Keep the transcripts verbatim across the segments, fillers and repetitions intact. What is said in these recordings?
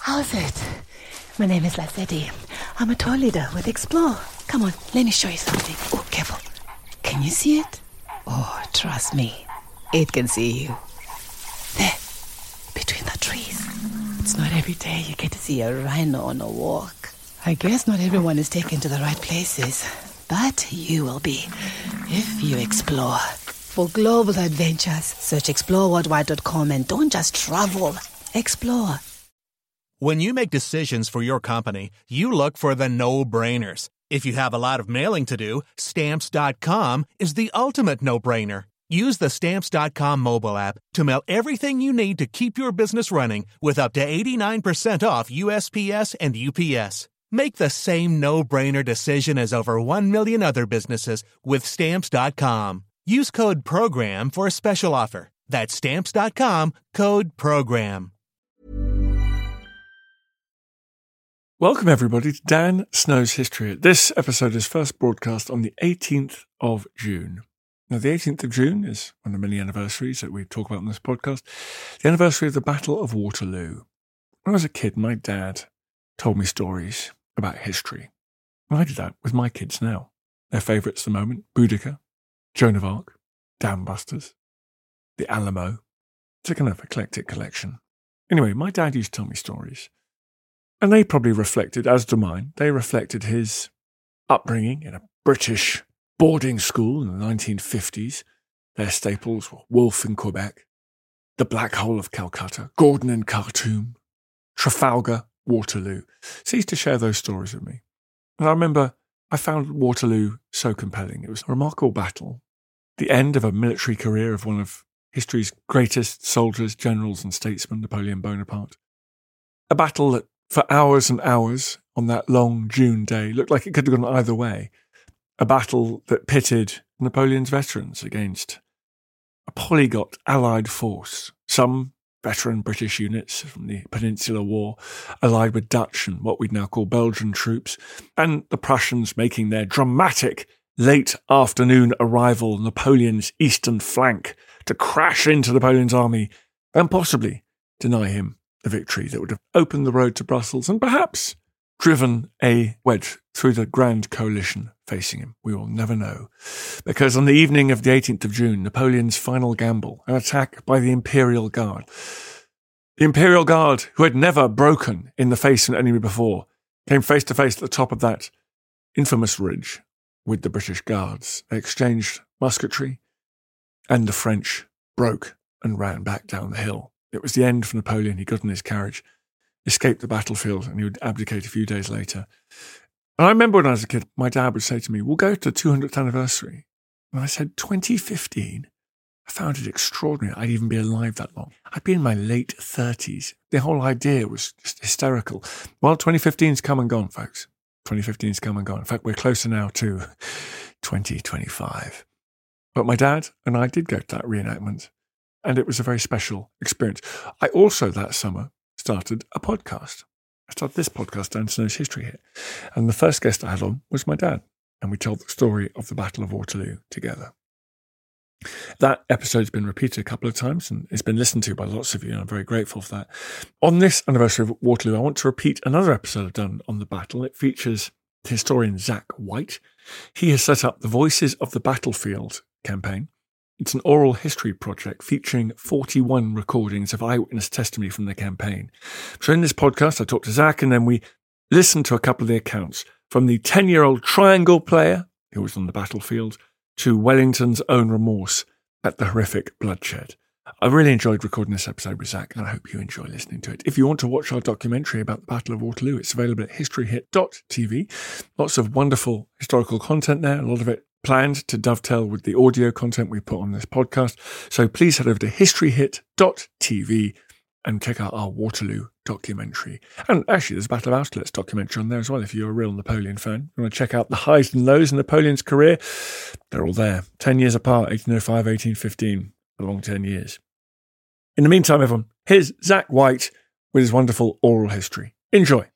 How's it? My name is Lazetti. I'm a tour leader with Explore. Come on, let me show you something. Oh, careful. Can you see it? Oh, trust me. It can see you. There, between the trees. It's not every day you get to see a rhino on a walk. I guess not everyone is taken to the right places, but you will be if you explore. For global adventures, search explore worldwide dot com and don't just travel, explore. When you make decisions for your company, you look for the no-brainers. If you have a lot of mailing to do, Stamps dot com is the ultimate no-brainer. Use the Stamps dot com mobile app to mail everything you need to keep your business running with up to eighty-nine percent off U S P S and U P S. Make the same no-brainer decision as over one million other businesses with Stamps dot com. Use code PROGRAM for a special offer. That's Stamps dot com, code PROGRAM. Welcome, everybody, to Dan Snow's History. This episode is first broadcast on the eighteenth of June. Now, the eighteenth of June is one of the many anniversaries that we talk about on this podcast. The anniversary of the Battle of Waterloo. When I was a kid, my dad told me stories about history. And I do that with my kids now. Their favourites at the moment, Boudica, Joan of Arc, Dambusters, the Alamo. It's a kind of eclectic collection. Anyway, my dad used to tell me stories. And they probably reflected, as do mine, they reflected his upbringing in a British boarding school in the nineteen fifties. Their staples were Wolfe in Quebec, the Black Hole of Calcutta, Gordon in Khartoum, Trafalgar, Waterloo. So he used to share those stories with me. And I remember I found Waterloo so compelling. It was a remarkable battle, the end of a military career of one of history's greatest soldiers, generals and statesmen, Napoleon Bonaparte. A battle that for hours and hours on that long June day looked like it could have gone either way. A battle that pitted Napoleon's veterans against a polyglot allied force, some veteran British units from the Peninsular War allied with Dutch and what we'd now call Belgian troops, and the Prussians making their dramatic late afternoon arrival on Napoleon's eastern flank to crash into Napoleon's army and possibly deny him the victory that would have opened the road to Brussels and perhaps driven a wedge through the grand coalition facing him. We will never know. Because on the evening of the eighteenth of June, Napoleon's final gamble, an attack by the Imperial Guard. The Imperial Guard, who had never broken in the face of an enemy before, came face to face at the top of that infamous ridge with the British Guards. They exchanged musketry, and the French broke and ran back down the hill. It was the end for Napoleon. He got in his carriage, escaped the battlefield, and he would abdicate a few days later. And I remember when I was a kid, my dad would say to me, we'll go to the two hundredth anniversary. And I said, twenty fifteen? I found it extraordinary I'd even be alive that long. I'd be in my late thirties. The whole idea was just hysterical. Well, twenty fifteen's come and gone, folks. twenty fifteen's come and gone. In fact, we're closer now to twenty twenty-five. But my dad and I did go to that reenactment, and it was a very special experience. I also, that summer, started a podcast. I started this podcast, Dan Snow's History Hit. And the first guest I had on was my dad. And we told the story of the Battle of Waterloo together. That episode's been repeated a couple of times and it's been listened to by lots of you, and I'm very grateful for that. On this anniversary of Waterloo, I want to repeat another episode I've done on the battle. It features historian Zach White. He has set up the Voices of the Battlefield campaign. It's an oral history project featuring forty-one recordings of eyewitness testimony from the campaign. So in this podcast, I talked to Zach, and then we listened to a couple of the accounts from the ten-year-old triangle player who was on the battlefield to Wellington's own remorse at the horrific bloodshed. I really enjoyed recording this episode with Zach, and I hope you enjoy listening to it. If you want to watch our documentary about the Battle of Waterloo, it's available at history hit dot t v. Lots of wonderful historical content there, a lot of it planned to dovetail with the audio content we put on this podcast. So please head over to history hit dot t v and check out our Waterloo documentary. And actually, there's a Battle of Austerlitz documentary on there as well, if you're a real Napoleon fan. You want to check out the highs and lows in Napoleon's career? They're all there. Ten years apart, eighteen oh five, eighteen fifteen, a long ten years. In the meantime, everyone, here's Zach White with his wonderful oral history. Enjoy.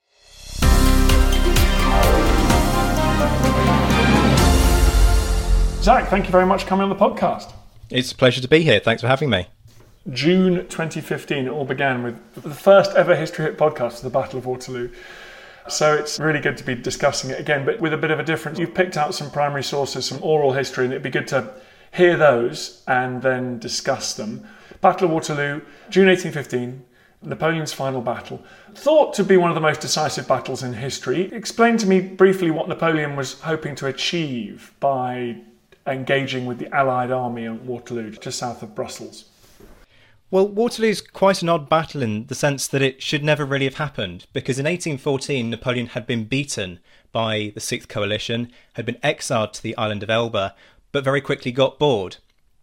Zach, thank you very much for coming on the podcast. It's a pleasure to be here. Thanks for having me. June twenty fifteen, it all began with the first ever History Hit podcast, the Battle of Waterloo. So it's really good to be discussing it again, but with a bit of a difference. You've picked out some primary sources, some oral history, and it'd be good to hear those and then discuss them. Battle of Waterloo, June eighteen fifteen, Napoleon's final battle. Thought to be one of the most decisive battles in history. Explain to me briefly what Napoleon was hoping to achieve by engaging with the Allied army at Waterloo, just south of Brussels. Well, Waterloo's quite an odd battle in the sense that it should never really have happened, because in eighteen fourteen Napoleon had been beaten by the Sixth Coalition, had been exiled to the island of Elba, but very quickly got bored.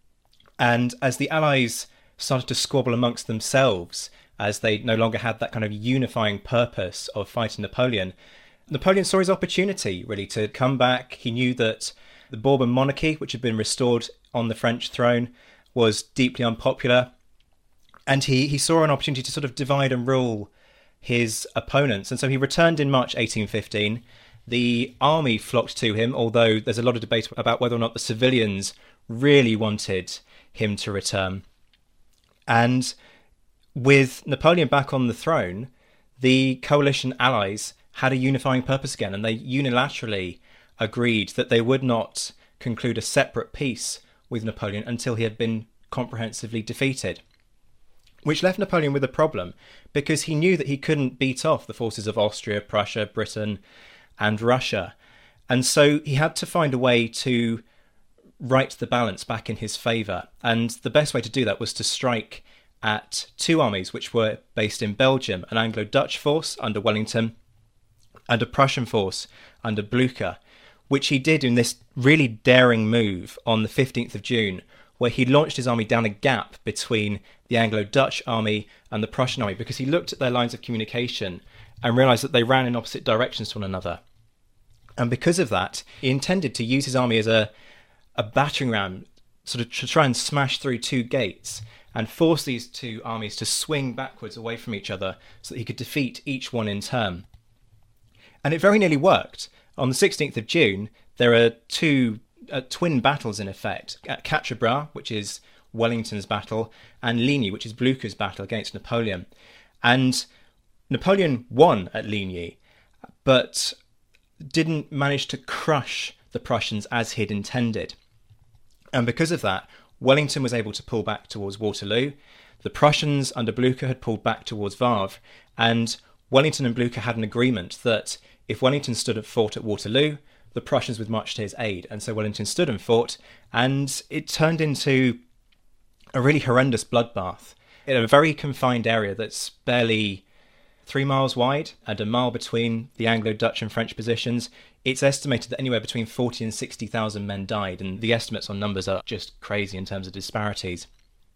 And as the Allies started to squabble amongst themselves, as they no longer had that kind of unifying purpose of fighting Napoleon, Napoleon saw his opportunity, really, to come back. He knew that the Bourbon monarchy, which had been restored on the French throne, was deeply unpopular. And he, he saw an opportunity to sort of divide and rule his opponents. And so he returned in March eighteen fifteen. The army flocked to him, although there's a lot of debate about whether or not the civilians really wanted him to return. And with Napoleon back on the throne, the coalition allies had a unifying purpose again, and they unilaterally agreed that they would not conclude a separate peace with Napoleon until he had been comprehensively defeated. Which left Napoleon with a problem, because he knew that he couldn't beat off the forces of Austria, Prussia, Britain, and Russia. And so he had to find a way to right the balance back in his favour. And the best way to do that was to strike at two armies which were based in Belgium, an Anglo-Dutch force under Wellington and a Prussian force under Blücher, which he did in this really daring move on the fifteenth of June, where he launched his army down a gap between the Anglo-Dutch army and the Prussian army, because he looked at their lines of communication and realised that they ran in opposite directions to one another. And because of that, he intended to use his army as a, a battering ram, sort of to try and smash through two gates and force these two armies to swing backwards away from each other so that he could defeat each one in turn. And it very nearly worked. On the sixteenth of June, there are two uh, twin battles in effect, at Quatre Bras, which is Wellington's battle, and Ligny, which is Blücher's battle against Napoleon. And Napoleon won at Ligny, but didn't manage to crush the Prussians as he'd intended. And because of that, Wellington was able to pull back towards Waterloo. The Prussians under Blücher had pulled back towards Wavre, and Wellington and Blücher had an agreement that if Wellington stood and fought at Waterloo, the Prussians would march to his aid. And so Wellington stood and fought, and it turned into a really horrendous bloodbath in a very confined area that's barely three miles wide and a mile between the Anglo-Dutch and French positions. It's estimated that anywhere between forty and sixty thousand men died, and the estimates on numbers are just crazy in terms of disparities.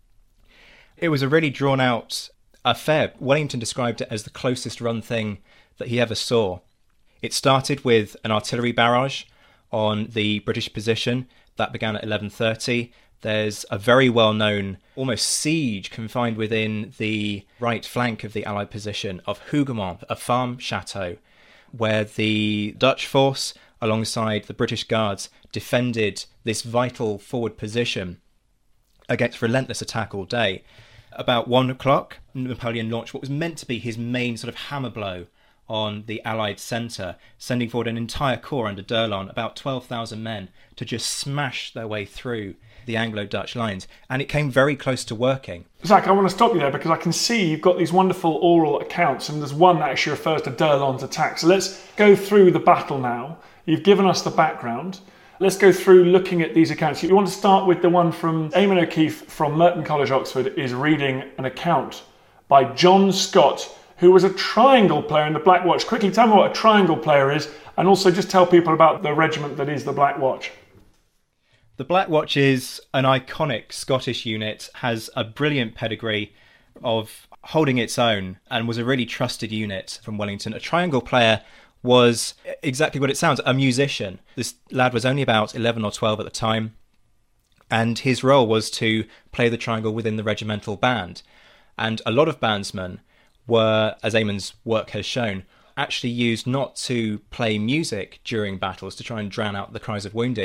It was a really drawn-out affair. Wellington described it as the closest run thing that he ever saw. It started with an artillery barrage on the British position. That began at eleven thirty. There's a very well-known almost siege confined within the right flank of the Allied position of Hougoumont, a farm chateau, where the Dutch force, alongside the British Guards, defended this vital forward position against relentless attack all day. About one o'clock, Napoleon launched what was meant to be his main sort of hammer blow on the Allied centre, sending forward an entire corps under D'Erlon, about twelve thousand men, to just smash their way through the Anglo-Dutch lines. And it came very close to working. Zach, I want to stop you there because I can see you've got these wonderful oral accounts, and there's one that actually refers to D'Erlon's attack. So let's go through the battle now. You've given us the background. Let's go through looking at these accounts. You want to start with the one from Eamon O'Keefe from Merton College, Oxford, is reading an account by John Scott, who was a triangle player in the Black Watch. Quickly tell me what a triangle player is, and also just tell people about the regiment that is the Black Watch. The Black Watch is an iconic Scottish unit, has a brilliant pedigree of holding its own, and was a really trusted unit from Wellington. A triangle player was exactly what it sounds, a musician. This lad was only about eleven or twelve at the time, and his role was to play the triangle within the regimental band. And a lot of bandsmen were, as Eamon's work has shown, actually used not to play music during battles to try and drown out the cries of wounded,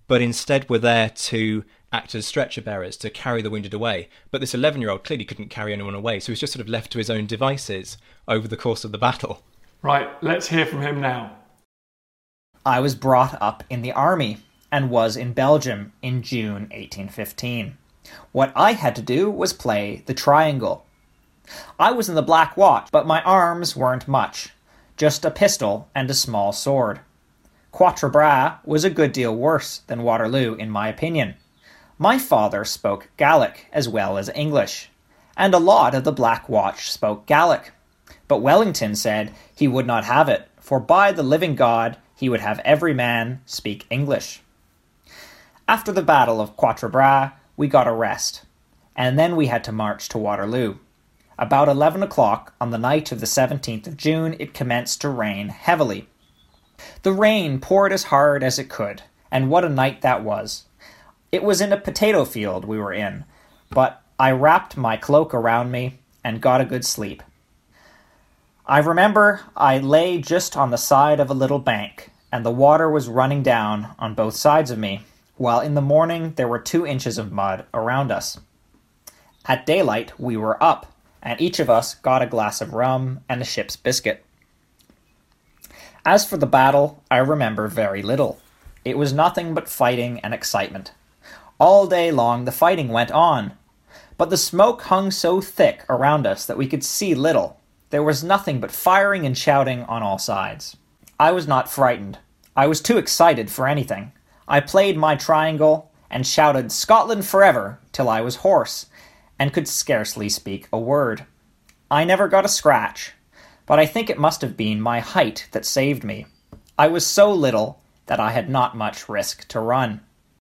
but instead were there to act as stretcher bearers to carry the wounded away. But this eleven-year-old clearly couldn't carry anyone away, so he was just sort of left to his own devices over the course of the battle. Right, let's hear from him now. I was brought up in the army and was in Belgium in June eighteen fifteen. What I had to do was play the triangle. I was in the Black Watch, but my arms weren't much, just a pistol and a small sword. Quatre Bras was a good deal worse than Waterloo, in my opinion. My father spoke Gaelic as well as English, and a lot of the Black Watch spoke Gaelic. But Wellington said he would not have it, for by the living God he would have every man speak English. After the Battle of Quatre Bras, we got a rest, and then we had to march to Waterloo. About eleven o'clock on the night of the seventeenth of June, it commenced to rain heavily. The rain poured as hard as it could, and what a night that was. It was in a potato field we were in, but I wrapped my cloak around me and got a good sleep. I remember I lay just on the side of a little bank, and the water was running down on both sides of me, while in the morning there were two inches of mud around us. At daylight we were up, and each of us got a glass of rum and a ship's biscuit. As for the battle, I remember very little. It was nothing but fighting and excitement. All day long the fighting went on, but the smoke hung so thick around us that we could see little. There was nothing but firing and shouting on all sides. I was not frightened. I was too excited for anything. I played my triangle and shouted "Scotland forever" till I was hoarse and could scarcely speak a word. I never got a scratch, but I think it must have been my height that saved me. I was so little that I had not much risk to run.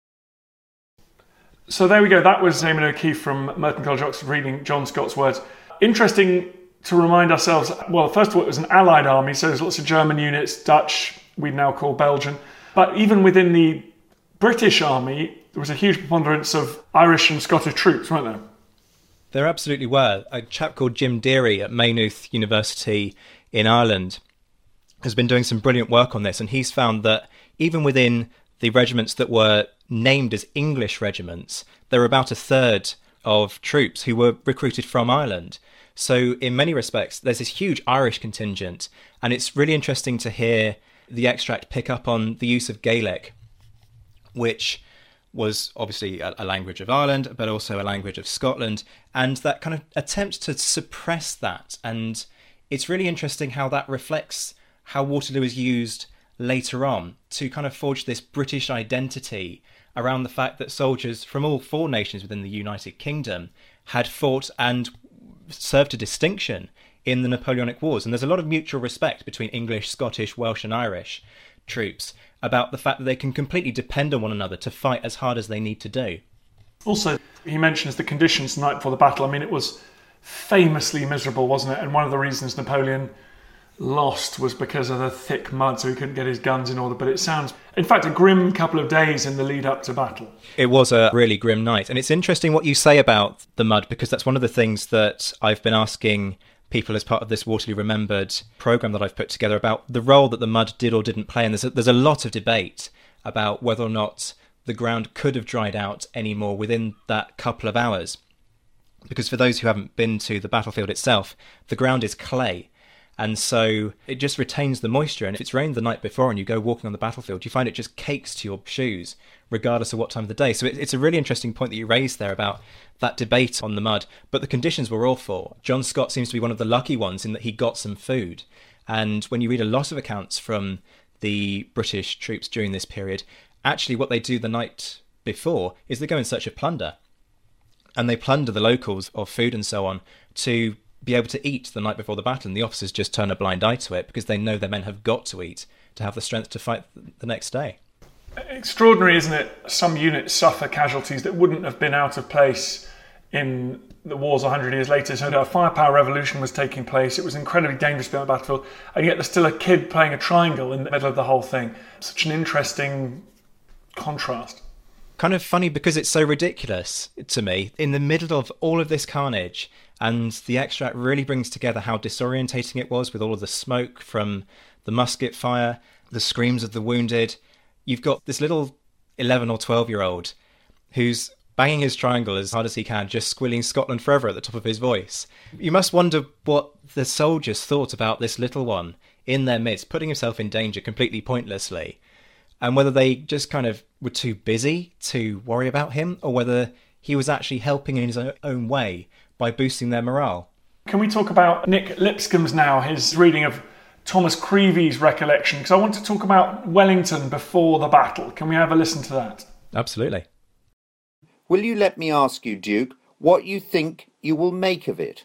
So there we go. That was Eamon O'Keefe from Merton College, Oxford, reading John Scott's words. Interesting to remind ourselves, well, first of all, it was an Allied army, so there's lots of German units, Dutch, we now call Belgian. But even within the British army, there was a huge preponderance of Irish and Scottish troops, weren't there? There absolutely were. A chap called Jim Deary at Maynooth University in Ireland has been doing some brilliant work on this, and he's found that even within the regiments that were named as English regiments, there were about a third of troops who were recruited from Ireland. So in many respects, there's this huge Irish contingent, and it's really interesting to hear the extract pick up on the use of Gaelic, which was obviously a, a language of Ireland, but also a language of Scotland, and that kind of attempt to suppress that. And it's really interesting how that reflects how Waterloo is used later on to kind of forge this British identity around the fact that soldiers from all four nations within the United Kingdom had fought and served to distinction in the Napoleonic Wars. And there's a lot of mutual respect between English, Scottish, Welsh and Irish troops about the fact that they can completely depend on one another to fight as hard as they need to do. Also, he mentions the conditions the night before the battle. I mean, it was famously miserable, wasn't it? And one of the reasons Napoleon lost was because of the thick mud, so he couldn't get his guns in order. But it sounds, in fact, a grim couple of days in the lead up to battle. It was a really grim night. And it's interesting what you say about the mud, because that's one of the things that I've been asking people as part of this Waterloo Remembered programme that I've put together about the role that the mud did or didn't play. And there's a, there's a lot of debate about whether or not the ground could have dried out anymore within that couple of hours. Because for those who haven't been to the battlefield itself, the ground is clay. And so it just retains the moisture. And if it's rained the night before and you go walking on the battlefield, you find it just cakes to your shoes, regardless of what time of the day. So it, it's a really interesting point that you raised there about that debate on the mud. But the conditions were awful. John Scott seems to be one of the lucky ones in that he got some food. And when you read a lot of accounts from the British troops during this period, actually what they do the night before is they go in search of plunder. And they plunder the locals of food and so on to be able to eat the night before the battle, and the officers just turn a blind eye to it because they know their men have got to eat to have the strength to fight the next day. Extraordinary, isn't it? Some units suffer casualties that wouldn't have been out of place in the wars one hundred years later. So a firepower revolution was taking place. It was incredibly dangerous to be on the battlefield, and yet there's still a kid playing a triangle in the middle of the whole thing. Such an interesting contrast. Kind of funny because it's so ridiculous to me. In the middle of all of this carnage, and the extract really brings together how disorientating it was with all of the smoke from the musket fire, the screams of the wounded. You've got this little eleven or twelve year old who's banging his triangle as hard as he can, just squealing Scotland Forever at the top of his voice. You must wonder what the soldiers thought about this little one in their midst, putting himself in danger completely pointlessly, and whether they just kind of were too busy to worry about him, or whether he was actually helping in his own way by boosting their morale. Can we talk about Nick Lipscomb's now, his reading of Thomas Creevy's recollection? Because I want to talk about Wellington before the battle. Can we have a listen to that? Absolutely. Will you let me ask you, Duke, what you think you will make of it?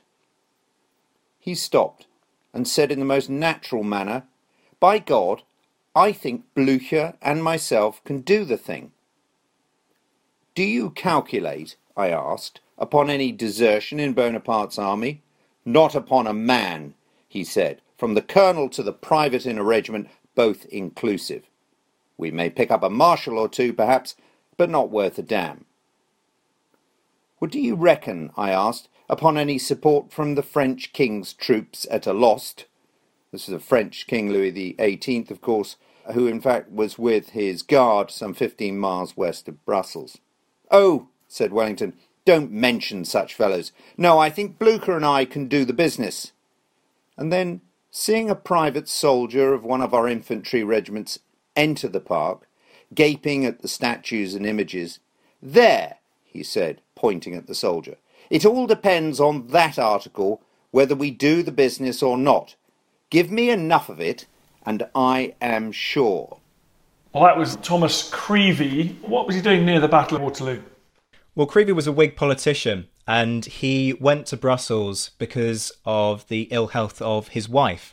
He stopped and said in the most natural manner, "By God, I think Blücher and myself can do the thing." "Do you calculate," I asked, "upon any desertion in Bonaparte's army?" "Not upon a man," he said, "from the colonel to the private in a regiment, both inclusive. We may pick up a marshal or two, perhaps, but not worth a damn." "What do you reckon," I asked, "upon any support from the French king's troops at Alost?" This is a French king, Louis the eighteenth, of course, who in fact was with his guard some fifteen miles west of Brussels. "Oh," said Wellington, "don't mention such fellows. No, I think Blücher and I can do the business." And then, seeing a private soldier of one of our infantry regiments enter the park, gaping at the statues and images, "There," he said, pointing at the soldier, "it all depends on that article, whether we do the business or not. Give me enough of it, and I am sure." Well, that was Thomas Creevy. What was he doing near the Battle of Waterloo? Well, Creevy was a Whig politician, and he went to Brussels because of the ill health of his wife.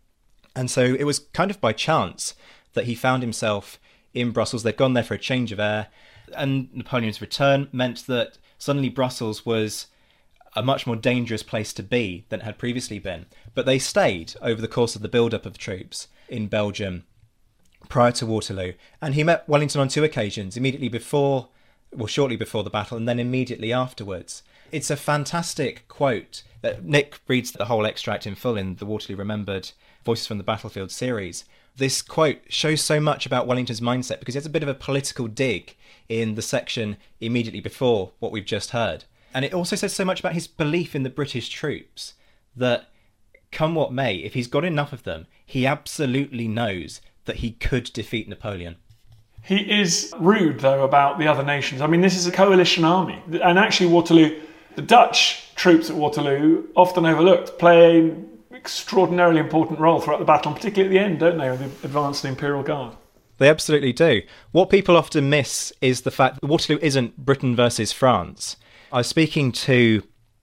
And so it was kind of by chance that he found himself in Brussels. They'd gone there for a change of air, and Napoleon's return meant that suddenly Brussels was a much more dangerous place to be than it had previously been. But they stayed over the course of the build-up of troops in Belgium prior to Waterloo. And he met Wellington on two occasions, immediately before, well, shortly before the battle, and then immediately afterwards. It's a fantastic quote that Nick reads the whole extract in full in the Waterloo Remembered Voices from the Battlefield series. This quote shows so much about Wellington's mindset because it's a bit of a political dig in the section immediately before what we've just heard. And it also says so much about his belief in the British troops that, come what may, if he's got enough of them, he absolutely knows that he could defeat Napoleon. He is rude, though, about the other nations. I mean, this is a coalition army. And actually, Waterloo, the Dutch troops at Waterloo, often overlooked, play an extraordinarily important role throughout the battle, and particularly at the end, don't they, with the advance of the Imperial Guard? They absolutely do. What people often miss is the fact that Waterloo isn't Britain versus France. I was speaking to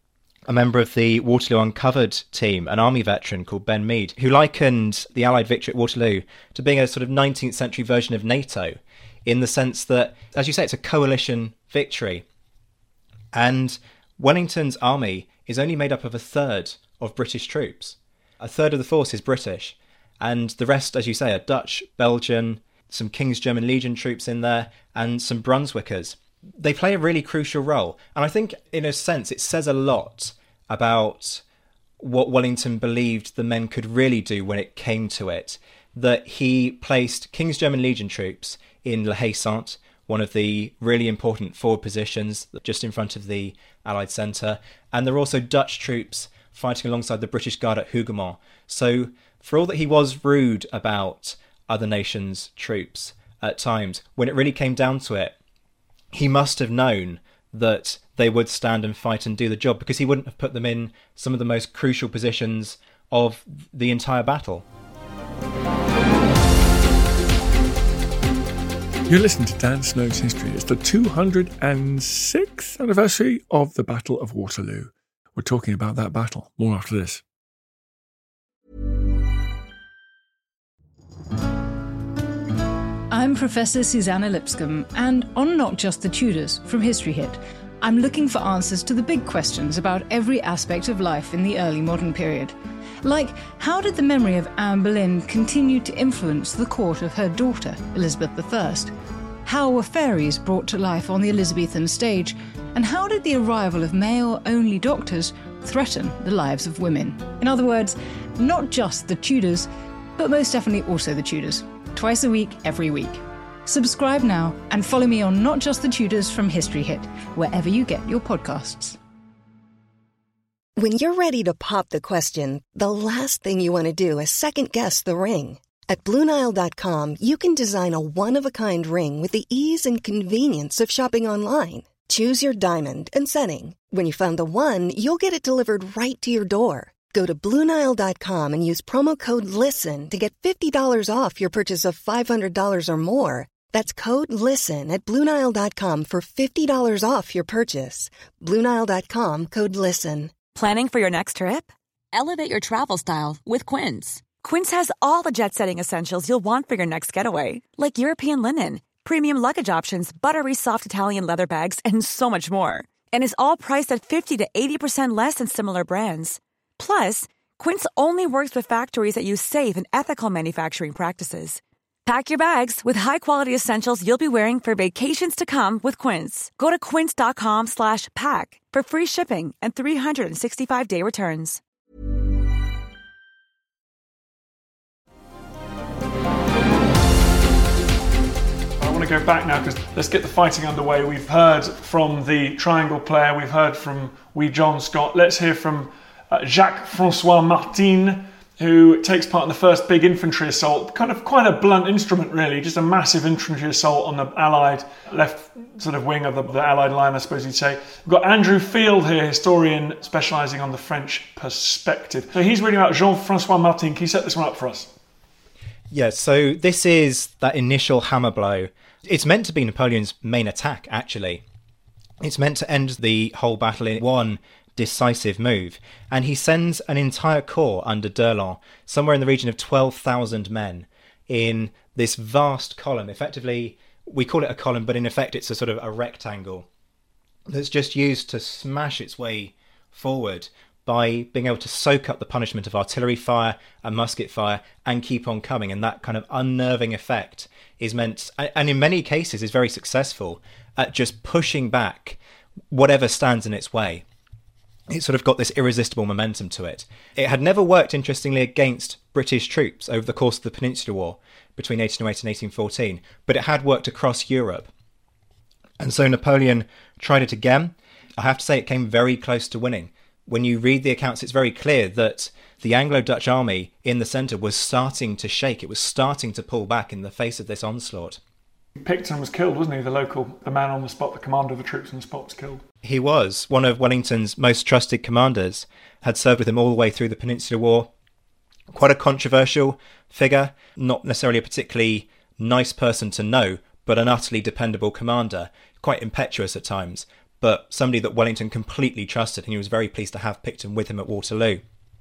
a member of the Waterloo Uncovered team, an army veteran called Ben Mead, who likened the Allied victory at Waterloo to being a sort of nineteenth century version of NATO, in the sense that, as you say, it's a coalition victory. And Wellington's army is only made up of a third of British troops. A third of the force is British. And the rest, as you say, are Dutch, Belgian, some King's German Legion troops in there, and some Brunswickers. They play a really crucial role. And I think, in a sense, it says a lot about what Wellington believed the men could really do when it came to it. That he placed King's German Legion troops in La Haye-Sainte, one of the really important forward positions just in front of the Allied centre. And there were also Dutch troops fighting alongside the British Guard at Hougoumont. So for all that he was rude about other nations' troops at times, when it really came down to it, he must have known that they would stand and fight and do the job, because he wouldn't have put them in some of the most crucial positions of the entire battle. You're listening to Dan Snow's History. It's the two hundred sixth anniversary of the Battle of Waterloo. We're talking about that battle. More after this. I'm Professor Susanna Lipscomb, and on Not Just the Tudors from History Hit, I'm looking for answers to the big questions about every aspect of life in the early modern period. Like, how did the memory of Anne Boleyn continue to influence the court of her daughter, Elizabeth the First? How were fairies brought to life on the Elizabethan stage? And how did the arrival of male-only doctors threaten the lives of women? In other words, not just the Tudors, but most definitely also the Tudors. Twice a week, every week. Subscribe now and follow me on Not Just the Tudors from History Hit, wherever you get your podcasts. When you're ready to pop the question, the last thing you want to do is second-guess the ring. At Blue Nile dot com, you can design a one-of-a-kind ring with the ease and convenience of shopping online. Choose your diamond and setting. When you find the one, you'll get it delivered right to your door. Go to Blue Nile dot com and use promo code LISTEN to get fifty dollars off your purchase of five hundred dollars or more. That's code LISTEN at Blue Nile dot com for fifty dollars off your purchase. Blue Nile dot com, code LISTEN. Planning for your next trip? Elevate your travel style with Quince. Quince has all the jet-setting essentials you'll want for your next getaway, like European linen, premium luggage options, buttery soft Italian leather bags, and so much more. And is all priced at fifty to eighty percent less than similar brands. Plus, Quince only works with factories that use safe and ethical manufacturing practices. Pack your bags with high-quality essentials you'll be wearing for vacations to come with Quince. Go to quince.com slash pack for free shipping and three sixty-five day returns. I want to go back now because let's get the fighting underway. We've heard from the Triangle player, we've heard from wee John Scott. Let's hear from uh, Jacques-Francois Martin, who takes part in the first big infantry assault. Kind of quite a blunt instrument, really, just a massive infantry assault on the Allied left sort of wing of the, the Allied line, I suppose you'd say. We've got Andrew Field here, historian specialising on the French perspective. So he's reading about Jean-Francois Martin. Can you set this one up for us? Yeah, so this is that initial hammer blow. It's meant to be Napoleon's main attack, actually. It's meant to end the whole battle in one decisive move, and he sends an entire corps under d'Erlon, somewhere in the region of twelve thousand men, in this vast column. Effectively, we call it a column, but in effect it's a sort of a rectangle that's just used to smash its way forward by being able to soak up the punishment of artillery fire and musket fire and keep on coming. And that kind of unnerving effect is meant, and in many cases is very successful at just pushing back whatever stands in its way. It sort of got this irresistible momentum to it. It had never worked, interestingly, against British troops over the course of the Peninsular War between eighteen oh eight and eighteen fourteen, but it had worked across Europe. And so Napoleon tried it again. I have to say it came very close to winning. When you read the accounts, it's very clear that the Anglo-Dutch army in the centre was starting to shake. It was starting to pull back in the face of this onslaught. Picton was killed, wasn't he? The local, the man on the spot, the commander of the troops on the spot was killed. He was. One of Wellington's most trusted commanders, had served with him all the way through the Peninsular War. Quite a controversial figure, not necessarily a particularly nice person to know, but an utterly dependable commander, quite impetuous at times, but somebody that Wellington completely trusted, and he was very pleased to have Picton with him at Waterloo.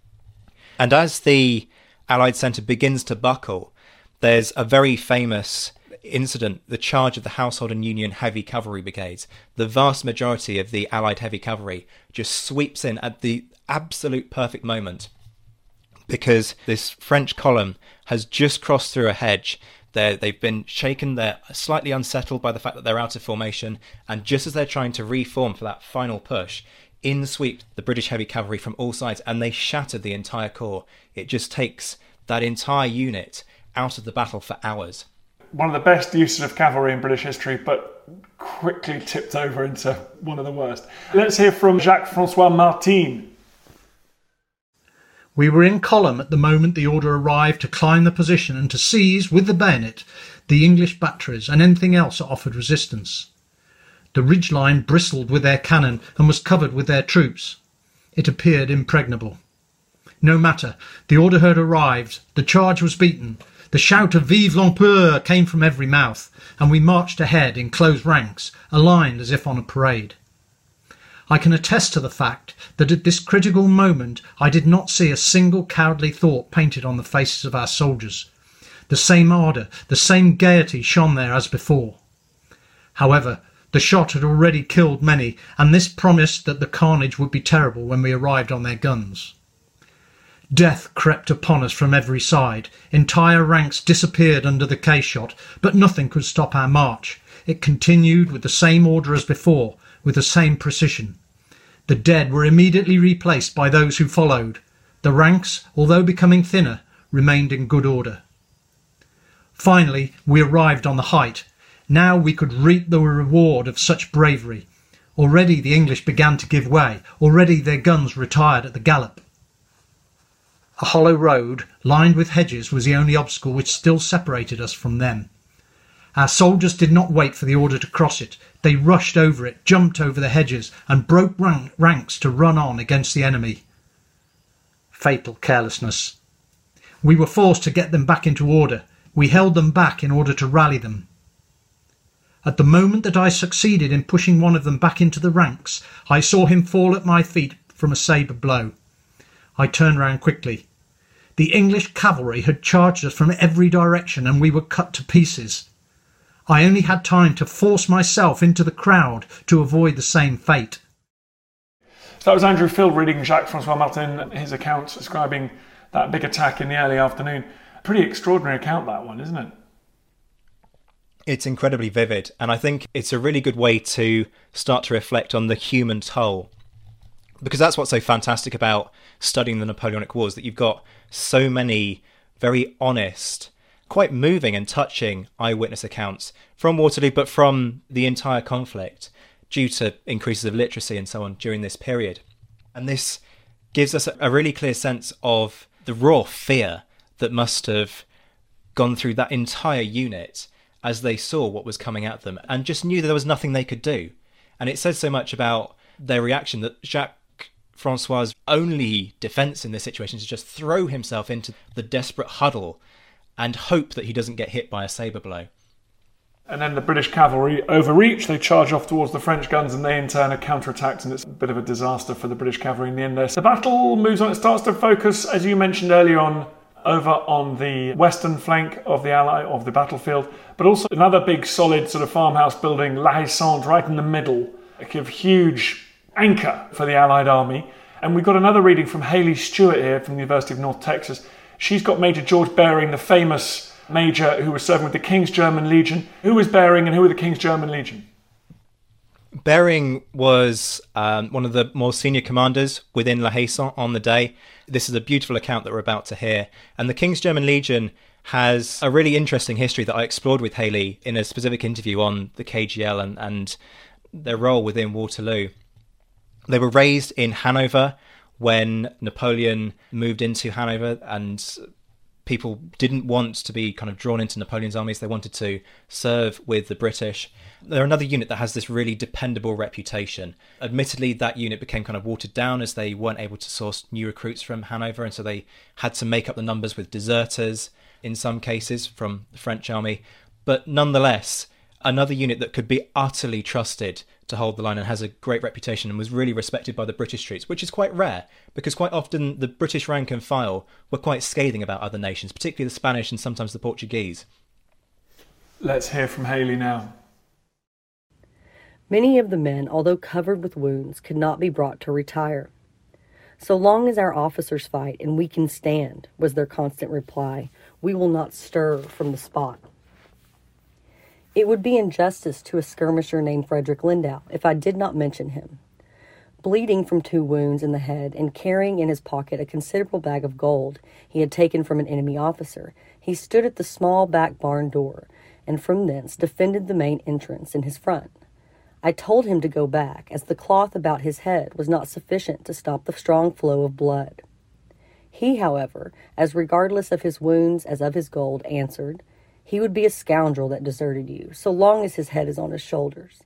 And as the Allied centre begins to buckle, there's a very famous incident, the charge of the Household and Union Heavy Cavalry Brigades. The vast majority of the Allied heavy cavalry just sweeps in at the absolute perfect moment, because this French column has just crossed through a hedge. They're, they've been shaken, they're slightly unsettled by the fact that they're out of formation, and just as they're trying to reform for that final push, in sweep the British heavy cavalry from all sides, and they shattered the entire corps. It just takes that entire unit out of the battle for hours. One of the best uses of cavalry in British history, but quickly tipped over into one of the worst. Let's hear from Jacques-Francois Martin. We were in column at the moment the order arrived to climb the position and to seize, with the bayonet, the English batteries and anything else that offered resistance. The ridgeline bristled with their cannon and was covered with their troops. It appeared impregnable. No matter, the order had arrived, the charge was beaten. The shout of Vive l'Empereur came from every mouth, and we marched ahead in close ranks, aligned as if on a parade. I can attest to the fact that at this critical moment I did not see a single cowardly thought painted on the faces of our soldiers. The same ardour, the same gaiety shone there as before. However, the shot had already killed many, and this promised that the carnage would be terrible when we arrived on their guns. Death crept upon us from every side. Entire ranks disappeared under the K-shot, but nothing could stop our march. It continued with the same order as before, with the same precision. The dead were immediately replaced by those who followed. The ranks, although becoming thinner, remained in good order. Finally, we arrived on the height, Now we could reap the reward of such bravery. Already the English began to give way. Already their guns retired at the gallop. A hollow road, lined with hedges, was the only obstacle which still separated us from them. Our soldiers did not wait for the order to cross it. They rushed over it, jumped over the hedges, and broke rank ranks to run on against the enemy. Fatal carelessness. We were forced to get them back into order. We held them back in order to rally them. At the moment that I succeeded in pushing one of them back into the ranks, I saw him fall at my feet from a sabre blow. I turned round quickly. The English cavalry had charged us from every direction, and we were cut to pieces. I only had time to force myself into the crowd to avoid the same fate. So that was Andrew Field reading Jacques-François Martin, his account describing that big attack in the early afternoon. Pretty extraordinary account, that one, isn't it? It's incredibly vivid, and I think it's a really good way to start to reflect on the human toll. Because that's what's so fantastic about studying the Napoleonic Wars, that you've got so many very honest, quite moving and touching eyewitness accounts from Waterloo, but from the entire conflict, due to increases of literacy and so on during this period. And this gives us a really clear sense of the raw fear that must have gone through that entire unit as they saw what was coming at them and just knew that there was nothing they could do. And it says so much about their reaction that Jacques-François' only defence in this situation is to just throw himself into the desperate huddle and hope that he doesn't get hit by a sabre blow. And then the British cavalry overreach, they charge off towards the French guns, and they in turn are counterattacked, and it's a bit of a disaster for the British cavalry in the end there. So the battle moves on, it starts to focus, as you mentioned earlier on, over on the western flank of the Ally of the battlefield, but also another big solid sort of farmhouse building, La Haye Sainte, right in the middle, a kind of huge anchor for the Allied army. And we've got another reading from Hayley Stewart here from the University of North Texas. She's got Major George Baring, the famous major who was serving with the King's German Legion. Who was Baring and who were the King's German Legion? Baring was um, one of the more senior commanders within La Haye Sainte on the day. This is a beautiful account that we're about to hear. And the King's German Legion has a really interesting history that I explored with Hayley in a specific interview on the K G L and, and their role within Waterloo. They were raised in Hanover when Napoleon moved into Hanover, and people didn't want to be kind of drawn into Napoleon's armies. They wanted to serve with the British. They're another unit that has this really dependable reputation. Admittedly, that unit became kind of watered down as they weren't able to source new recruits from Hanover, and so they had to make up the numbers with deserters in some cases from the French army. But nonetheless, another unit that could be utterly trusted to hold the line and has a great reputation and was really respected by the British troops, which is quite rare because quite often the British rank and file were quite scathing about other nations, particularly the Spanish and sometimes the Portuguese. Let's hear from Hayley now. Many of the men, although covered with wounds, could not be brought to retire. So long as our officers fight and we can stand, was their constant reply, we will not stir from the spot. It would be injustice to a skirmisher named Frederick Lindau if I did not mention him. Bleeding from two wounds in the head and carrying in his pocket a considerable bag of gold he had taken from an enemy officer, he stood at the small back barn door, and from thence defended the main entrance in his front. I told him to go back, as the cloth about his head was not sufficient to stop the strong flow of blood. He, however, as regardless of his wounds as of his gold, answered, "He would be a scoundrel that deserted you, so long as his head is on his shoulders."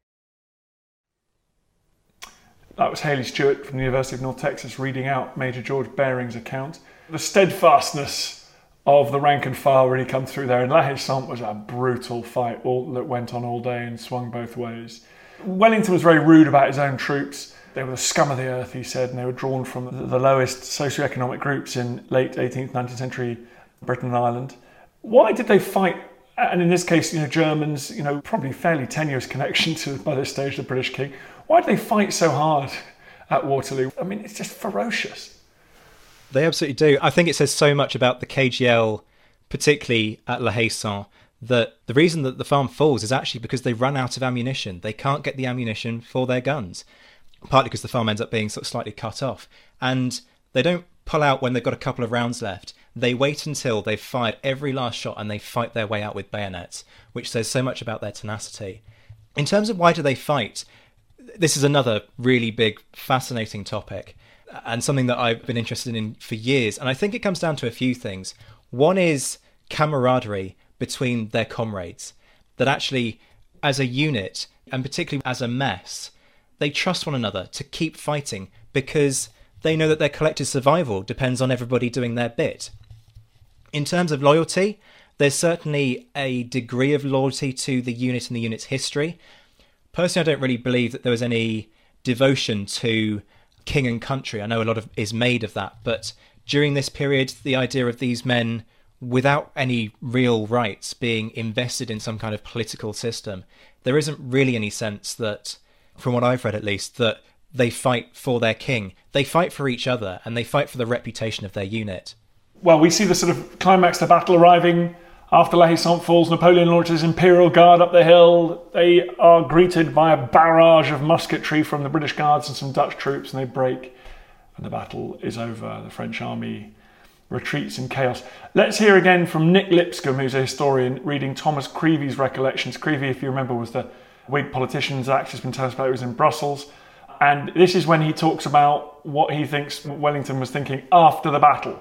That was Hayley Stewart from the University of North Texas reading out Major George Baring's account. The steadfastness of the rank and file really come through there. And La Haye Sainte was a brutal fight all, that went on all day and swung both ways. Wellington was very rude about his own troops. They were the scum of the earth, he said, and they were drawn from the lowest socioeconomic groups in late eighteenth, nineteenth century Britain and Ireland. Why did they fight? And in this case, you know, Germans, you know, probably fairly tenuous connection to, by this stage, the British king. Why did they fight so hard at Waterloo? I mean, it's just ferocious. They absolutely do. I think it says so much about the K G L, particularly at La Haye Sainte, that the reason that the farm falls is actually because they run out of ammunition. They can't get the ammunition for their guns, partly because the farm ends up being sort of slightly cut off. And they don't pull out when they've got a couple of rounds left. They wait until they've fired every last shot and they fight their way out with bayonets, which says so much about their tenacity. In terms of why do they fight, this is another really big, fascinating topic and something that I've been interested in for years. And I think it comes down to a few things. One is camaraderie between their comrades, that actually, as a unit, and particularly as a mess, they trust one another to keep fighting because they know that their collective survival depends on everybody doing their bit. In terms of loyalty, there's certainly a degree of loyalty to the unit and the unit's history. Personally, I don't really believe that there was any devotion to king and country. I know a lot of is made of that, but during this period, the idea of these men without any real rights being invested in some kind of political system, there isn't really any sense that, from what I've read at least, that they fight for their king. They fight for each other and they fight for the reputation of their unit. Well, we see the sort of climax of the battle arriving after La Haye Sainte falls. Napoleon launches Imperial Guard up the hill. They are greeted by a barrage of musketry from the British Guards and some Dutch troops, and they break, and the battle is over. The French army retreats in chaos. Let's hear again from Nick Lipscomb, who's a historian, reading Thomas Creevey's recollections. Creevey, if you remember, was the Whig politician Zach's just been telling us about. He was in Brussels. And this is when he talks about what he thinks Wellington was thinking after the battle.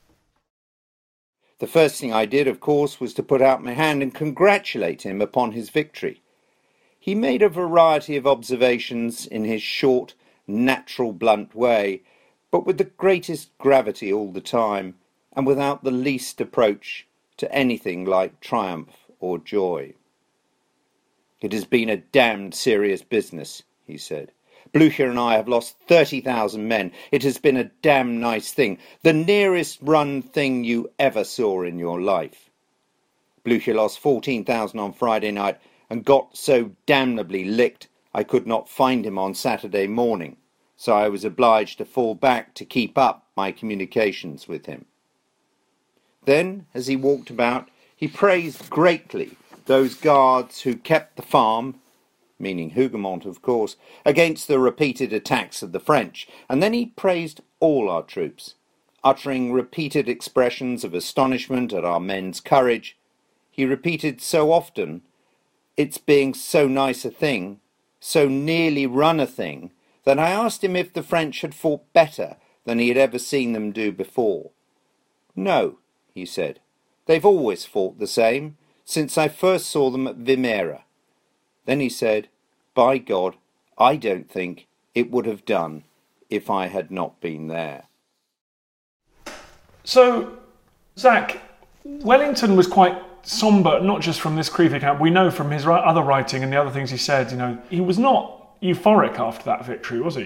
The first thing I did, of course, was to put out my hand and congratulate him upon his victory. He made a variety of observations in his short, natural, blunt way, but with the greatest gravity all the time, and without the least approach to anything like triumph or joy. "It has been a damned serious business," he said. "Blücher and I have lost thirty thousand men. It has been a damn nice thing, the nearest run thing you ever saw in your life. Blücher lost fourteen thousand on Friday night and got so damnably licked I could not find him on Saturday morning, so I was obliged to fall back to keep up my communications with him." Then, as he walked about, he praised greatly those guards who kept the farm, meaning Hougoumont, of course, against the repeated attacks of the French, and then he praised all our troops, uttering repeated expressions of astonishment at our men's courage. He repeated so often, its being so nice a thing, so nearly run a thing, that I asked him if the French had fought better than he had ever seen them do before. "No," he said, "they've always fought the same, since I first saw them at Wimmera." Then he said, "By God, I don't think it would have done if I had not been there." So, Zach, Wellington was quite sombre, not just from this Creevey account. We know from his other writing and the other things he said, you know, he was not euphoric after that victory, was he?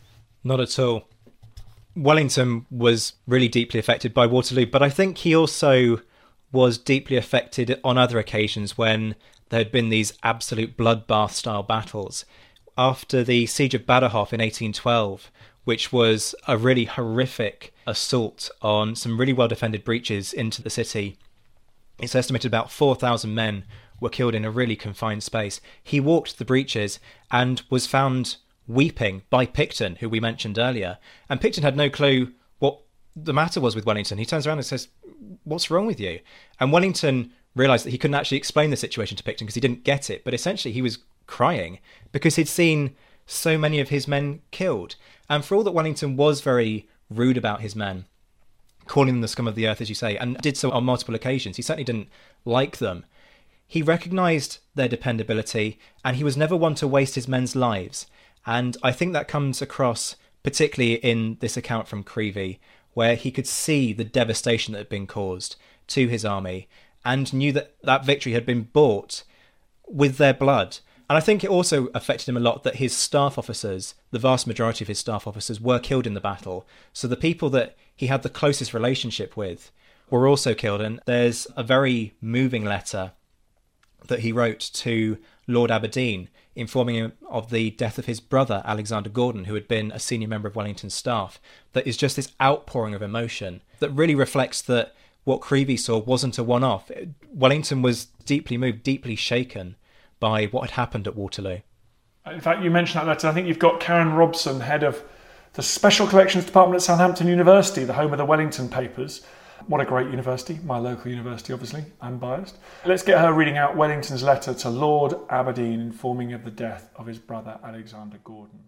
Not at all. Wellington was really deeply affected by Waterloo, but I think he also was deeply affected on other occasions when there had been these absolute bloodbath-style battles. After the Siege of Badajoz in eighteen twelve, which was a really horrific assault on some really well-defended breaches into the city, it's estimated about four thousand men were killed in a really confined space. He walked the breaches and was found weeping by Picton, who we mentioned earlier. And Picton had no clue what the matter was with Wellington. He turns around and says, "What's wrong with you?" And Wellington realised that he couldn't actually explain the situation to Picton because he didn't get it. But essentially he was crying because he'd seen so many of his men killed. And for all that Wellington was very rude about his men, calling them the scum of the earth, as you say, and did so on multiple occasions, he certainly didn't like them. He recognised their dependability, and he was never one to waste his men's lives. And I think that comes across particularly in this account from Creevey, where he could see the devastation that had been caused to his army and knew that that victory had been bought with their blood. And I think it also affected him a lot that his staff officers, the vast majority of his staff officers, were killed in the battle. So the people that he had the closest relationship with were also killed. And there's a very moving letter that he wrote to Lord Aberdeen, informing him of the death of his brother, Alexander Gordon, who had been a senior member of Wellington's staff. That is just this outpouring of emotion that really reflects that what Creevey saw wasn't a one-off. Wellington was deeply moved, deeply shaken by what had happened at Waterloo. In fact, you mentioned that letter. I think you've got Karen Robson, head of the Special Collections Department at Southampton University, the home of the Wellington Papers. What a great university, my local university, obviously. I'm biased. Let's get her reading out Wellington's letter to Lord Aberdeen informing of the death of his brother Alexander Gordon.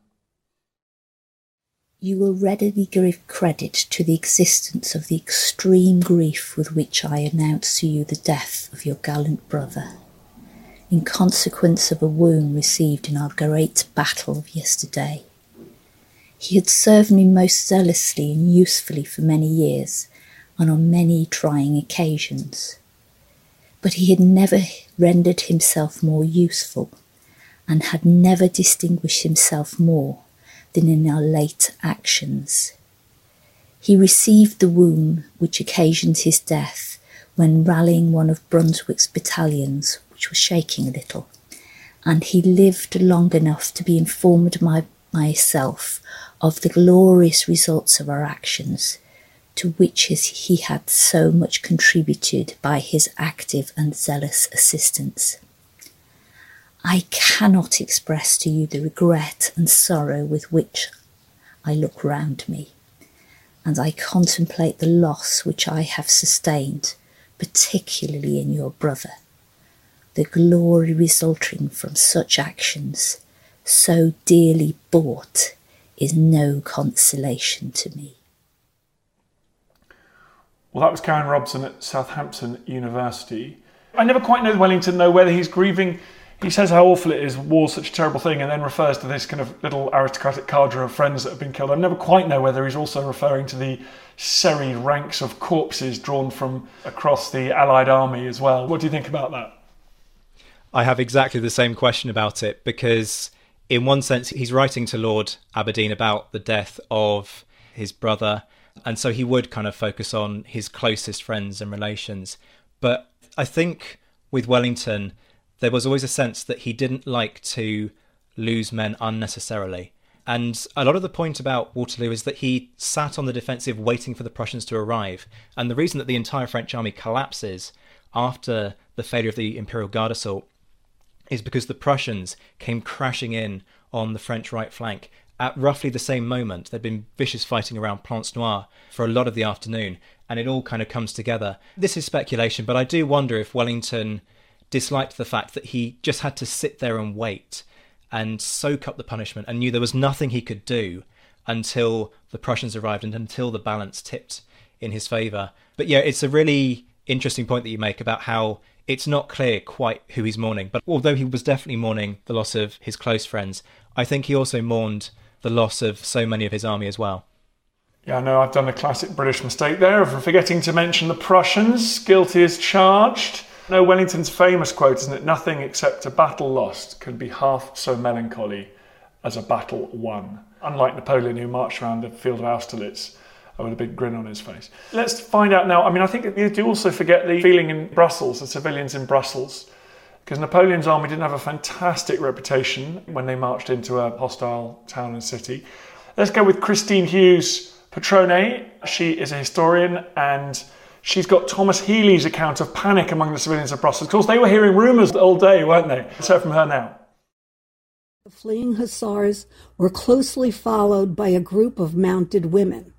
You will readily give credit to the existence of the extreme grief with which I announce to you the death of your gallant brother, in consequence of a wound received in our great battle of yesterday. He had served me most zealously and usefully for many years, and on many trying occasions. But he had never rendered himself more useful, and had never distinguished himself more than in our late actions. He received the wound which occasioned his death when rallying one of Brunswick's battalions, which was shaking a little, and he lived long enough to be informed by myself of the glorious results of our actions, to which he had so much contributed by his active and zealous assistance. I cannot express to you the regret and sorrow with which I look round me, and I contemplate the loss which I have sustained, particularly in your brother. The glory resulting from such actions, so dearly bought, is no consolation to me. Well, that was Karen Robson at Southampton University. I never quite know Wellington, though, whether he's grieving. He says how awful it is, war's such a terrible thing, and then refers to this kind of little aristocratic cadre of friends that have been killed. I never quite know whether he's also referring to the serried ranks of corpses drawn from across the Allied army as well. What do you think about that? I have exactly the same question about it, because in one sense he's writing to Lord Aberdeen about the death of his brother, and so he would kind of focus on his closest friends and relations. But I think with Wellington, there was always a sense that he didn't like to lose men unnecessarily. And a lot of the point about Waterloo is that he sat on the defensive waiting for the Prussians to arrive. And the reason that the entire French army collapses after the failure of the Imperial Guard assault is because the Prussians came crashing in on the French right flank at roughly the same moment. There'd been vicious fighting around Plancenoit for a lot of the afternoon, and it all kind of comes together. This is speculation, but I do wonder if Wellington disliked the fact that he just had to sit there and wait and soak up the punishment, and knew there was nothing he could do until the Prussians arrived and until the balance tipped in his favour. But yeah, it's a really interesting point that you make about how it's not clear quite who he's mourning. But although he was definitely mourning the loss of his close friends, I think he also mourned the loss of so many of his army as well. Yeah, I know I've done the classic British mistake there of forgetting to mention the Prussians. Guilty as charged. No, Wellington's famous quote, isn't it? Nothing except a battle lost can be half so melancholy as a battle won. Unlike Napoleon, who marched around the field of Austerlitz with a big grin on his face. Let's find out now. I mean, I think you do also forget the feeling in Brussels, the civilians in Brussels, because Napoleon's army didn't have a fantastic reputation when they marched into a hostile town and city. Let's go with Christine Hughes Petrone. She is a historian, and she's got Thomas Healy's account of panic among the civilians of Brussels. Of course, they were hearing rumours all day, weren't they? Let's hear from her now. The fleeing hussars were closely followed by a group of mounted women.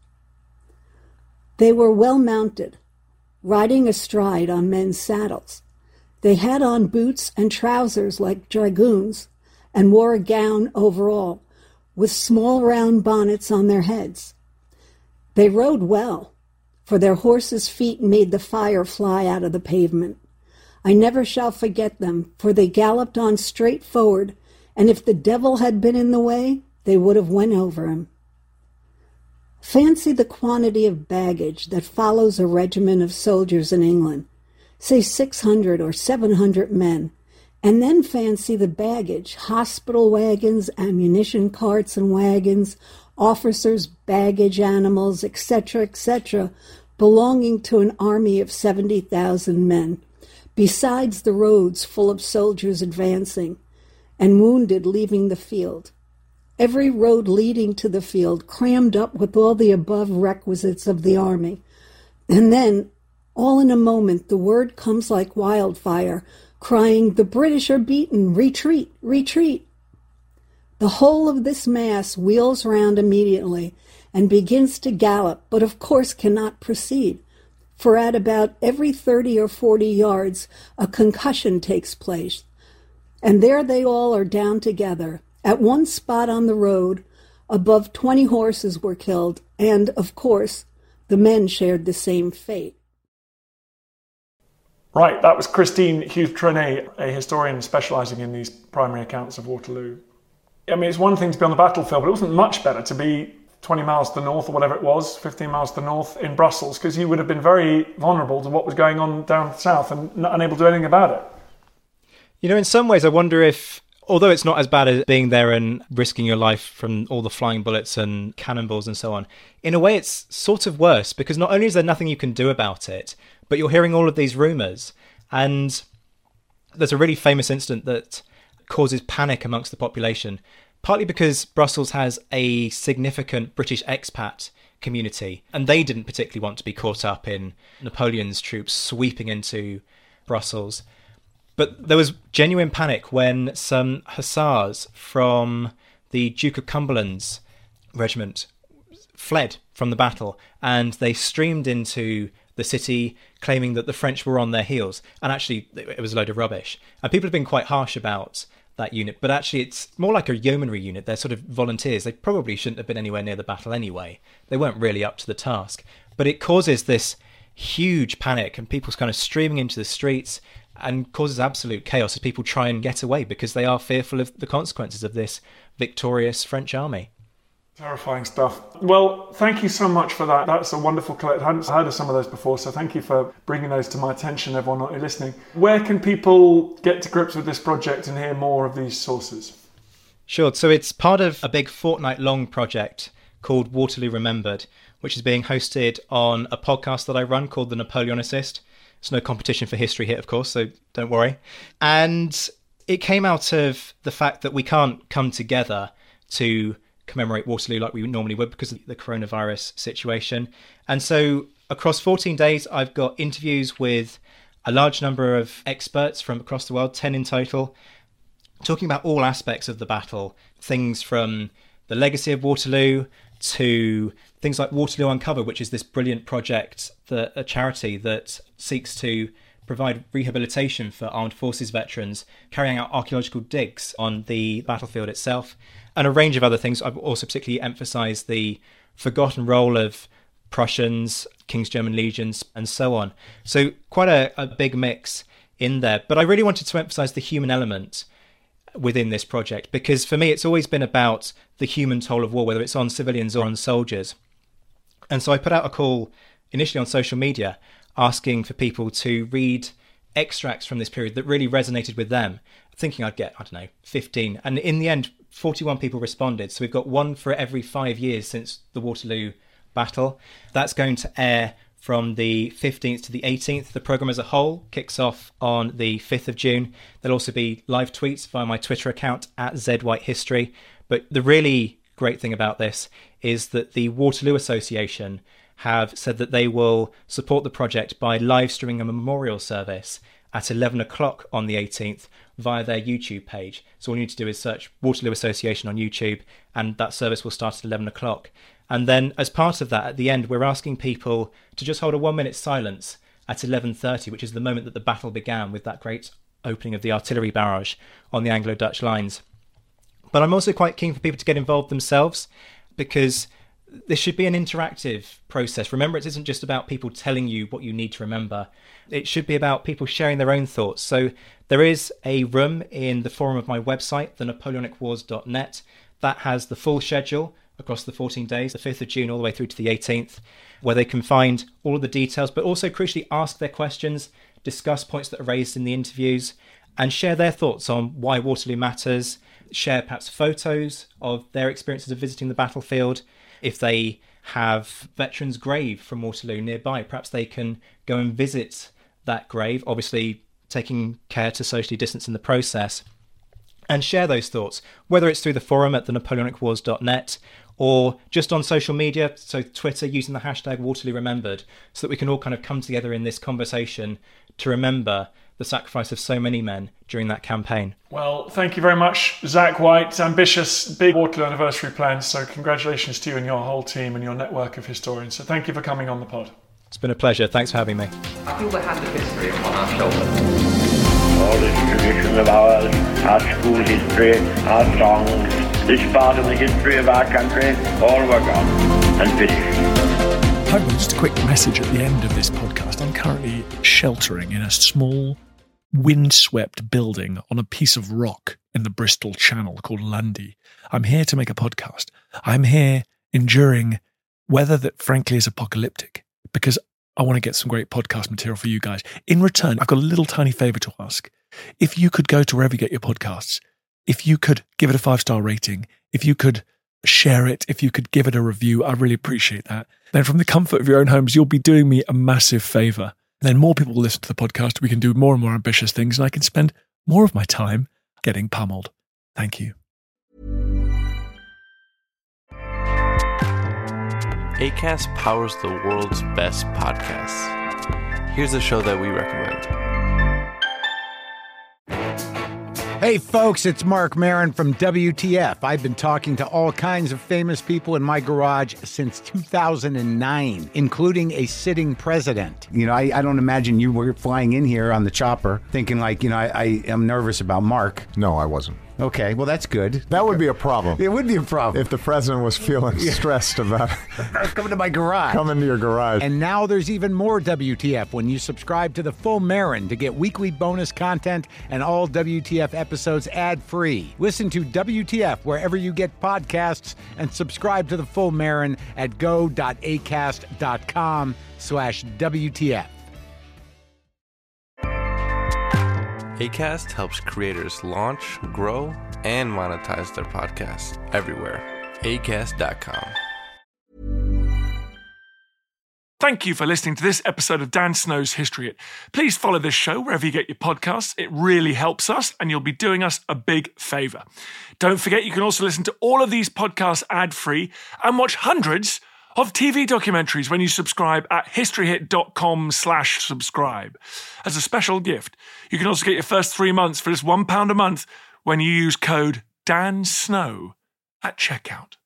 They were well mounted, riding astride on men's saddles. They had on boots and trousers like dragoons, and wore a gown over all, with small round bonnets on their heads. They rode well, for their horses' feet made the fire fly out of the pavement. I never shall forget them, for they galloped on straight forward, and if the devil had been in the way, they would have went over him. Fancy the quantity of baggage that follows a regiment of soldiers in England, say six hundred or seven hundred men, and then fancy the baggage, hospital wagons, ammunition carts and wagons, officers' baggage animals, et cetera, et cetera, belonging to an army of seventy thousand men, besides the roads full of soldiers advancing, and wounded leaving the field. Every road leading to the field crammed up with all the above requisites of the army. And then, all in a moment, the word comes like wildfire, crying, "The British are beaten! Retreat! Retreat!" The whole of this mass wheels round immediately and begins to gallop, but of course cannot proceed, for at about every thirty or forty yards a concussion takes place, and there they all are down together. At one spot on the road, above twenty horses were killed, and, of course, the men shared the same fate. Right, that was Christine Hughes-Trenet, a historian specialising in these primary accounts of Waterloo. I mean, it's one thing to be on the battlefield, but it wasn't much better to be twenty miles to the north, or whatever it was, fifteen miles to the north in Brussels, because you would have been very vulnerable to what was going on down south and not unable to do anything about it. You know, in some ways, I wonder if, although it's not as bad as being there and risking your life from all the flying bullets and cannonballs and so on, in a way it's sort of worse, because not only is there nothing you can do about it, but you're hearing all of these rumours. And there's a really famous incident that causes panic amongst the population, partly because Brussels has a significant British expat community, and they didn't particularly want to be caught up in Napoleon's troops sweeping into Brussels. But there was genuine panic when some hussars from the Duke of Cumberland's regiment fled from the battle, and they streamed into the city claiming that the French were on their heels. And actually, it was a load of rubbish. And people have been quite harsh about that unit, but actually it's more like a yeomanry unit. They're sort of volunteers. They probably shouldn't have been anywhere near the battle anyway. They weren't really up to the task. But it causes this huge panic, and people's kind of streaming into the streets, and causes absolute chaos as people try and get away because they are fearful of the consequences of this victorious French army. Terrifying stuff. Well, thank you so much for that. That's a wonderful collect. I hadn't heard of some of those before, so thank you for bringing those to my attention, everyone listening. Where can people get to grips with this project and hear more of these sources? Sure. So it's part of a big fortnight-long project called Waterloo Remembered, which is being hosted on a podcast that I run called The Napoleonicist. It's no competition for history here, of course, so don't worry. And it came out of the fact that we can't come together to commemorate Waterloo like we normally would because of the coronavirus situation. And so across fourteen days, I've got interviews with a large number of experts from across the world, ten in total, talking about all aspects of the battle, things from the legacy of Waterloo to things like Waterloo Uncovered, which is this brilliant project, that a charity that seeks to provide rehabilitation for armed forces veterans, carrying out archaeological digs on the battlefield itself, and a range of other things. I've also particularly emphasised the forgotten role of Prussians, King's German legions, and so on. So quite a, a big mix in there. But I really wanted to emphasise the human element within this project, because for me it's always been about the human toll of war, whether it's on civilians or on soldiers. And so I put out a call initially on social media asking for people to read extracts from this period that really resonated with them, thinking I'd get, I don't know, fifteen. And in the end, forty-one people responded. So we've got one for every five years since the Waterloo battle. That's going to air from the fifteenth to the eighteenth. The programme as a whole kicks off on the fifth of June. There'll also be live tweets via my Twitter account at ZWhiteHistory. But the really great thing about this is that the Waterloo Association have said that they will support the project by live streaming a memorial service at eleven o'clock on the eighteenth via their YouTube page. So all you need to do is search Waterloo Association on YouTube, and that service will start at eleven o'clock. And then as part of that, at the end, we're asking people to just hold a one minute silence at eleven thirty, which is the moment that the battle began with that great opening of the artillery barrage on the Anglo-Dutch lines. But I'm also quite keen for people to get involved themselves, because this should be an interactive process. Remember, it isn't just about people telling you what you need to remember. It should be about people sharing their own thoughts. So there is a room in the forum of my website, the napoleonic wars dot net, that has the full schedule across the fourteen days, the fifth of June all the way through to the eighteenth, where they can find all of the details, but also crucially ask their questions, discuss points that are raised in the interviews, and share their thoughts on why Waterloo matters, share perhaps photos of their experiences of visiting the battlefield. If they have veterans' grave from Waterloo nearby, perhaps they can go and visit that grave, obviously taking care to socially distance in the process, and share those thoughts, whether it's through the forum at the napoleonic wars dot net or just on social media, so Twitter, using the hashtag Waterloo Remembered, so that we can all kind of come together in this conversation to remember the sacrifice of so many men during that campaign. Well, thank you very much, Zach White. Ambitious, big Waterloo anniversary plans, so congratulations to you and your whole team and your network of historians. So thank you for coming on the pod. It's been a pleasure. Thanks for having me. I feel the hand of history upon our shoulders. All this tradition of ours, our school history, our songs, this part of the history of our country, all were gone and finished. Hi, just a quick message at the end of this podcast. I'm currently sheltering in a small, windswept building on a piece of rock in the Bristol Channel called Lundy. I'm here to make a podcast. I'm here enduring weather that frankly is apocalyptic because I want to get some great podcast material for you guys. In return, I've got a little tiny favour to ask. If you could go to wherever you get your podcasts, if you could give it a five-star rating, if you could share it, if you could give it a review, I really appreciate that. Then from the comfort of your own homes, you'll be doing me a massive favour. Then more people will listen to the podcast, we can do more and more ambitious things, and I can spend more of my time getting pummeled. Thank you. Acast powers the world's best podcasts. Here's a show that we recommend. Hey folks, it's Mark Maron from W T F. I've been talking to all kinds of famous people in my garage since two thousand nine, including a sitting president. You know, I, I don't imagine you were flying in here on the chopper thinking like, you know, I, I am nervous about Mark. No, I wasn't. Okay, well, that's good. That would be a problem. It would be a problem. If the president was feeling Yeah. stressed about coming to my garage. Coming to your garage. And now there's even more W T F when you subscribe to the Full Marin to get weekly bonus content and all W T F episodes ad-free. Listen to W T F wherever you get podcasts and subscribe to the Full Marin at go.acast.com slash WTF. Acast helps creators launch, grow, and monetize their podcasts everywhere. acast dot com. Thank you for listening to this episode of Dan Snow's History Hit. Please follow this show wherever you get your podcasts. It really helps us, and you'll be doing us a big favour. Don't forget, you can also listen to all of these podcasts ad-free and watch hundreds of T V documentaries when you subscribe at historyhit.com slash subscribe. As a special gift, you can also get your first three months for just one pound a month when you use code DANSNOW at checkout.